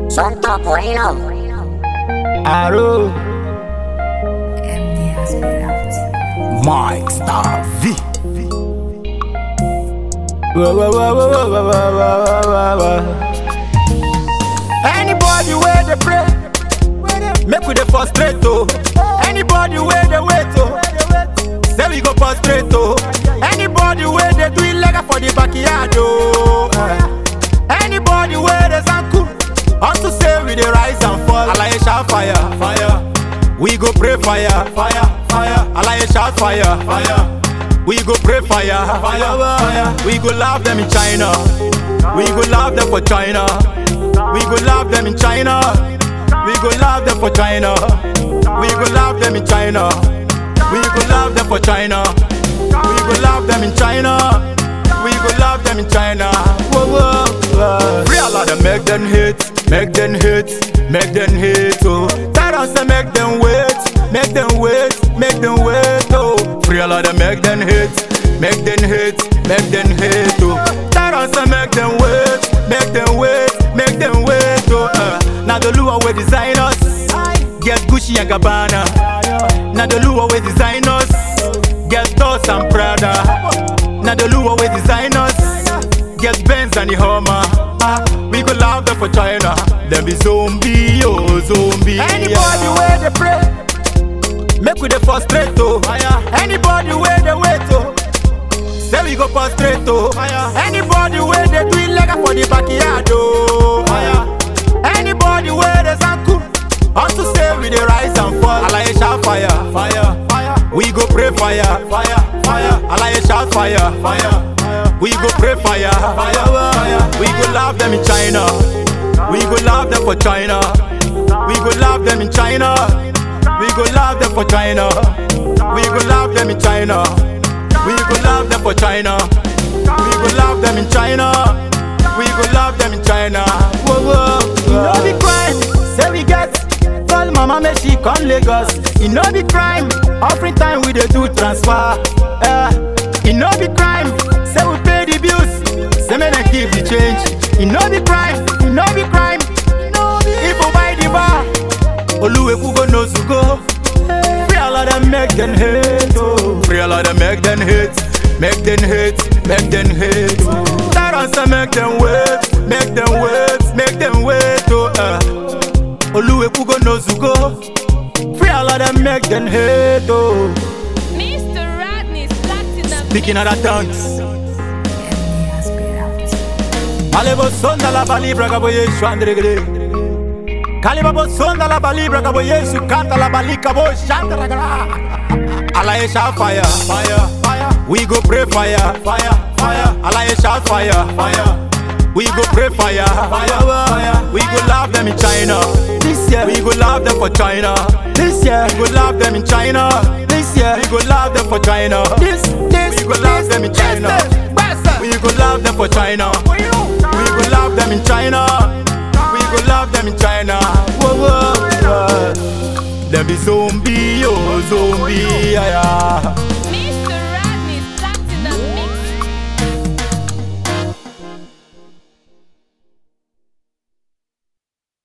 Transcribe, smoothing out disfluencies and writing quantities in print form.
Sotto Bueno. Arrow Mike Star V. Anybody where they pray, make we dey frustrate oh. Anybody where they wait oh, say we go frustrate oh. Anybody where they do it like for the backyard oh. Anybody where there's uncle, also say we dey rise and fall. Alaye shout fire, fire. We go pray fire, fire, fire. Alaye shout fire, fire. We go pray fire, fire, fire. We go love them in China. We go love them for China. We go love them in China. We go love them for China. We go love them in China. We go love them for China. We go love them in China. We go love them in China. Whoa, whoa, whoa. Free all of them, make them hate, make them hate, make them hate. Oh, tyrants say make them wait, make them wait, make them wait. Oh, free all of them, make them hate, make them hate, make them hate. Oh, tyrants say make them wait, make them wait, make them wait. Oh, now the Lua we design us, get Gucci and Gabbana. Now the Lua we design us, get Toss and Prada. Now the Lua we design us, get Benz and the Hummer. We go love them for China, them be zombie, oh zombie. Anybody where they pray, make we dey frustrate oh. Anybody where they wait oh, say we go frustrate oh. Anybody where they do it like for the backyard oh. Anybody where there's uncle, also say we dey rise and fall. Alaye shout fire, fire, fire. We go pray fire, fire, fire. Alaye shout fire, fire. We go pray fire, fire, fire. We go love them in China. We go love them for China. We go love them in China. We go love them for China. We go love them in China. We go love them for China. We go love them in China. We go love them in China. Whoa, whoa. You know the crime, say we get. Tell mama make she come Lagos. You know the crime, offering time we dey do transfer. You know the crime, say we pay the bills, say me they keep the change. You know the crime, you know the crime. If we buy the bar, Oluweku go no to go. Free all of them make them hate, oh. Free all of them make them hate, make them hate, make them hate. Tyrants say make them wait, make them wait, make them wait, oh. Oluweku go no to go. Free all of them make them hate, oh. Speaking other tongues. Alebo sonda la balibra kabo Yesu andregre. Kalibabo sonda la balibra kabo Yesu kanta la balika bo shandragra. Alaye shout fire, fire, fire. We go pray fire, fire, fire. Alaye shout fire, fire. We go pray fire, fire, fire. We go love them in China. This year we go love them for China. This year we go love them in China. This year we go love them for China. This we go love them in China. We go love them for China. We go love them in China. We go love them in China. Whoa, whoa, whoa. Them be zombie, oh zombie, yeah.